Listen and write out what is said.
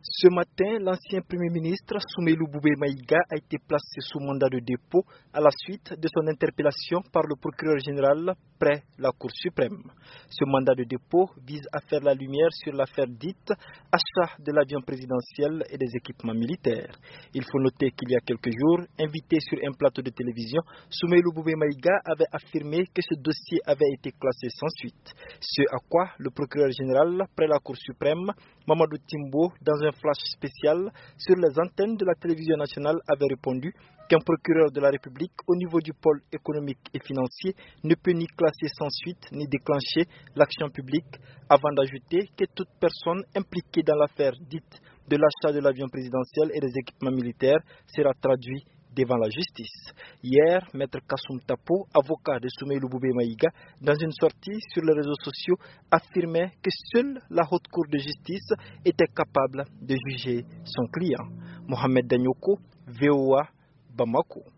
Ce matin, l'ancien Premier ministre Soumeylou Boubé Maïga a été placé sous mandat de dépôt à la suite de son interpellation par le procureur général près la Cour suprême. Ce mandat de dépôt vise à faire la lumière sur l'affaire dite achat de l'avion présidentiel et des équipements militaires. Il faut noter qu'il y a quelques jours, invité sur un plateau de télévision, Soumeylou Boubé Maïga avait affirmé que ce dossier avait été classé sans suite. Ce à quoi le procureur général près la Cour suprême, Mamadou Timbo, dans un flash spécial sur les antennes de la télévision nationale, avait répondu qu'un procureur de la République au niveau du pôle économique et financier ne peut ni classer sans suite ni déclencher l'action publique, avant d'ajouter que toute personne impliquée dans l'affaire dite de l'achat de l'avion présidentiel et des équipements militaires sera traduite devant la justice. Hier, Maître Kassoum Tapo, avocat de Soumeylou Boubé Maïga, dans une sortie sur les réseaux sociaux, affirmait que seule la Haute Cour de justice était capable de juger son client. Mohamed Danyoko, VOA, Bamako.